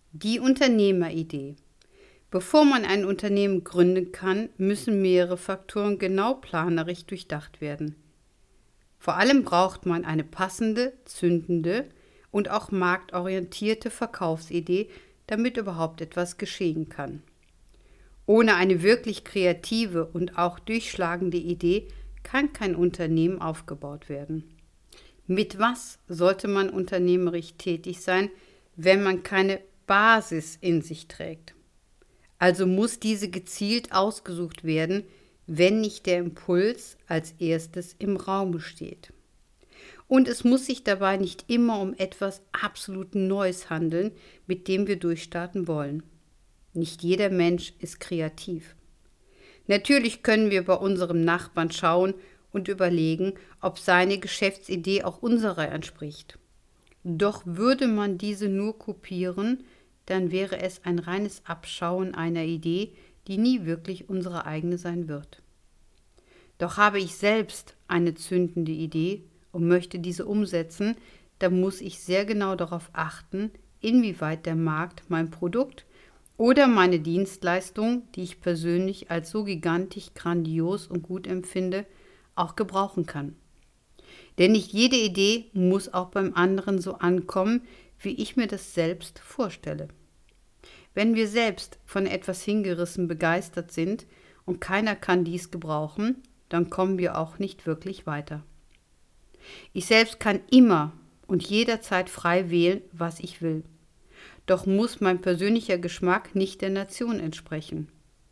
Die Unternehmeridee. Bevor man ein Unternehmen gründen kann, müssen mehrere Faktoren genau planerisch durchdacht werden. Vor allem braucht man eine passende, zündende und auch marktorientierte Verkaufsidee, damit überhaupt etwas geschehen kann. Ohne eine wirklich kreative und auch durchschlagende Idee kann kein Unternehmen aufgebaut werden. Mit was sollte man unternehmerisch tätig sein, wenn man keine Basis in sich trägt? Also muss diese gezielt ausgesucht werden, wenn nicht der Impuls als erstes im Raum steht. Und es muss sich dabei nicht immer um etwas absolut Neues handeln, mit dem wir durchstarten wollen. Nicht jeder Mensch ist kreativ. Natürlich können wir bei unserem Nachbarn schauen und überlegen, ob seine Geschäftsidee auch unserer entspricht. Doch würde man diese nur kopieren, dann wäre es ein reines Abschauen einer Idee, die nie wirklich unsere eigene sein wird. Doch habe ich selbst eine zündende Idee und möchte diese umsetzen, dann muss ich sehr genau darauf achten, inwieweit der Markt mein Produkt oder meine Dienstleistung, die ich persönlich als so gigantisch grandios und gut empfinde, auch gebrauchen kann. Denn nicht jede Idee muss auch beim anderen so ankommen, wie ich mir das selbst vorstelle. Wenn wir selbst von etwas hingerissen begeistert sind und keiner kann dies gebrauchen, dann kommen wir auch nicht wirklich weiter. Ich selbst kann immer und jederzeit frei wählen, was ich will. Doch muss mein persönlicher Geschmack nicht der Nation entsprechen.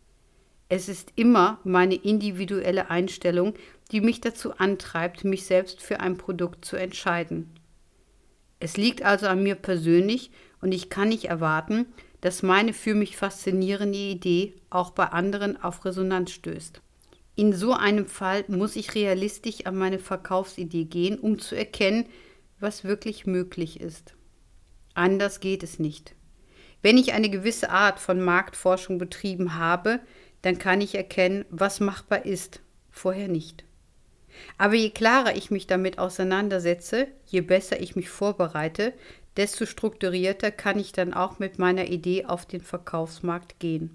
Es ist immer meine individuelle Einstellung, die mich dazu antreibt, mich selbst für ein Produkt zu entscheiden. Es liegt also an mir persönlich und ich kann nicht erwarten, dass meine für mich faszinierende Idee auch bei anderen auf Resonanz stößt. In so einem Fall muss ich realistisch an meine Verkaufsidee gehen, um zu erkennen, was wirklich möglich ist. Anders geht es nicht. Wenn ich eine gewisse Art von Marktforschung betrieben habe, dann kann ich erkennen, was machbar ist, vorher nicht. Aber je klarer ich mich damit auseinandersetze, je besser ich mich vorbereite, desto strukturierter kann ich dann auch mit meiner Idee auf den Verkaufsmarkt gehen.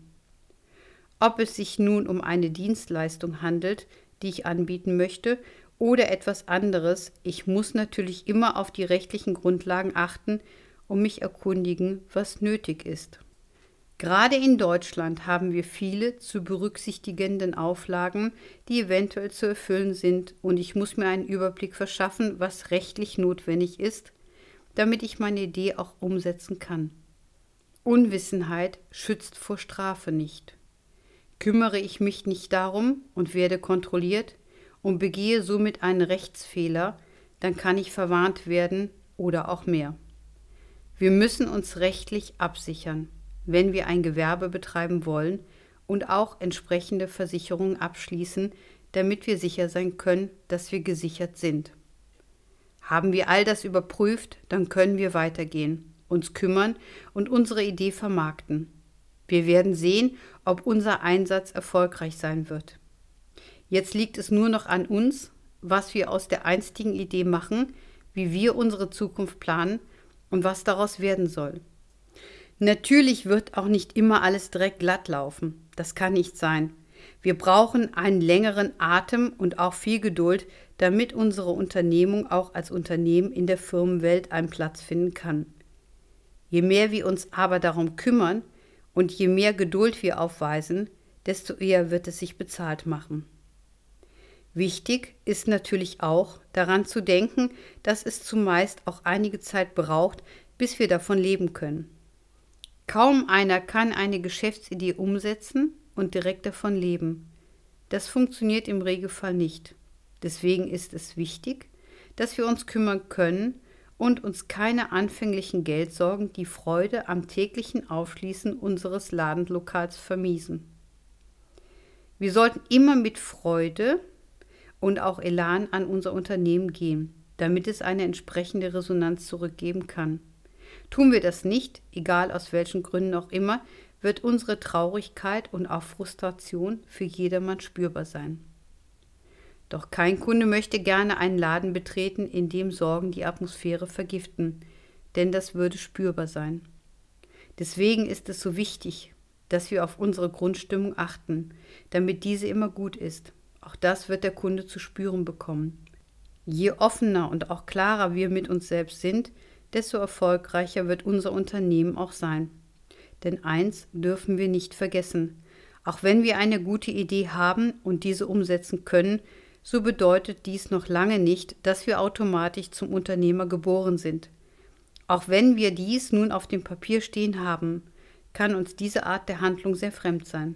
Ob es sich nun um eine Dienstleistung handelt, die ich anbieten möchte, oder etwas anderes, ich muss natürlich immer auf die rechtlichen Grundlagen achten und mich erkundigen, was nötig ist. Gerade in Deutschland haben wir viele zu berücksichtigenden Auflagen, die eventuell zu erfüllen sind, und ich muss mir einen Überblick verschaffen, was rechtlich notwendig ist, damit ich meine Idee auch umsetzen kann. Unwissenheit schützt vor Strafe nicht. Kümmere ich mich nicht darum und werde kontrolliert und begehe somit einen Rechtsfehler, dann kann ich verwarnt werden oder auch mehr. Wir müssen uns rechtlich absichern, wenn wir ein Gewerbe betreiben wollen, und auch entsprechende Versicherungen abschließen, damit wir sicher sein können, dass wir gesichert sind. Haben wir all das überprüft, dann können wir weitergehen, uns kümmern und unsere Idee vermarkten. Wir werden sehen, ob unser Einsatz erfolgreich sein wird. Jetzt liegt es nur noch an uns, was wir aus der einstigen Idee machen, wie wir unsere Zukunft planen und was daraus werden soll. Natürlich wird auch nicht immer alles direkt glatt laufen. Das kann nicht sein. Wir brauchen einen längeren Atem und auch viel Geduld, damit unsere Unternehmung auch als Unternehmen in der Firmenwelt einen Platz finden kann. Je mehr wir uns aber darum kümmern und je mehr Geduld wir aufweisen, desto eher wird es sich bezahlt machen. Wichtig ist natürlich auch, daran zu denken, dass es zumeist auch einige Zeit braucht, bis wir davon leben können. Kaum einer kann eine Geschäftsidee umsetzen und direkt davon leben. Das funktioniert im Regelfall nicht. Deswegen ist es wichtig, dass wir uns kümmern können und uns keine anfänglichen Geldsorgen die Freude am täglichen Aufschließen unseres Ladenlokals vermiesen. Wir sollten immer mit Freude und auch Elan an unser Unternehmen gehen, damit es eine entsprechende Resonanz zurückgeben kann. Tun wir das nicht, egal aus welchen Gründen auch immer, wird unsere Traurigkeit und auch Frustration für jedermann spürbar sein. Doch kein Kunde möchte gerne einen Laden betreten, in dem Sorgen die Atmosphäre vergiften, denn das würde spürbar sein. Deswegen ist es so wichtig, dass wir auf unsere Grundstimmung achten, damit diese immer gut ist. Auch das wird der Kunde zu spüren bekommen. Je offener und auch klarer wir mit uns selbst sind, desto erfolgreicher wird unser Unternehmen auch sein. Denn eins dürfen wir nicht vergessen: Auch wenn wir eine gute Idee haben und diese umsetzen können, so bedeutet dies noch lange nicht, dass wir automatisch zum Unternehmer geboren sind. Auch wenn wir dies nun auf dem Papier stehen haben, kann uns diese Art der Handlung sehr fremd sein.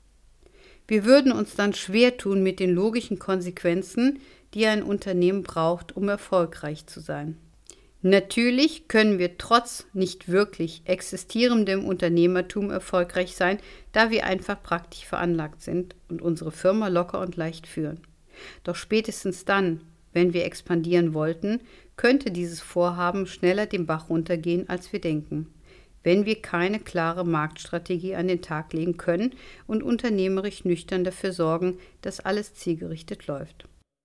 Wir würden uns dann schwer tun mit den logischen Konsequenzen, die ein Unternehmen braucht, um erfolgreich zu sein. Natürlich können wir trotz nicht wirklich existierendem Unternehmertum erfolgreich sein, da wir einfach praktisch veranlagt sind und unsere Firma locker und leicht führen. Doch spätestens dann, wenn wir expandieren wollten, könnte dieses Vorhaben schneller den Bach runtergehen, als wir denken, wenn wir keine klare Marktstrategie an den Tag legen können und unternehmerisch nüchtern dafür sorgen, dass alles zielgerichtet läuft.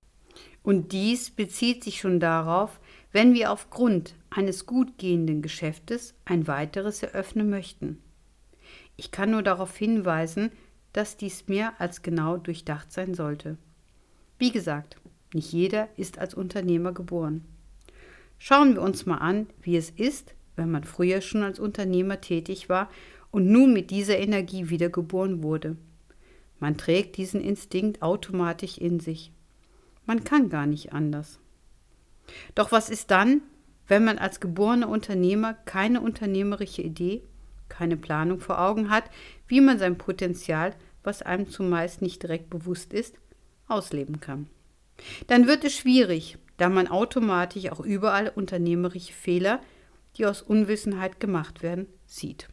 Und dies bezieht sich schon darauf, wenn wir aufgrund eines gut gehenden Geschäftes ein weiteres eröffnen möchten. Ich kann nur darauf hinweisen, dass dies mehr als genau durchdacht sein sollte. Wie gesagt, nicht jeder ist als Unternehmer geboren. Schauen wir uns mal an, wie es ist, wenn man früher schon als Unternehmer tätig war und nun mit dieser Energie wiedergeboren wurde. Man trägt diesen Instinkt automatisch in sich. Man kann gar nicht anders. Doch was ist dann, wenn man als geborener Unternehmer keine unternehmerische Idee, keine Planung vor Augen hat, wie man sein Potenzial, was einem zumeist nicht direkt bewusst ist, ausleben kann? Dann wird es schwierig, da man automatisch auch überall unternehmerische Fehler, die aus Unwissenheit gemacht werden, sieht.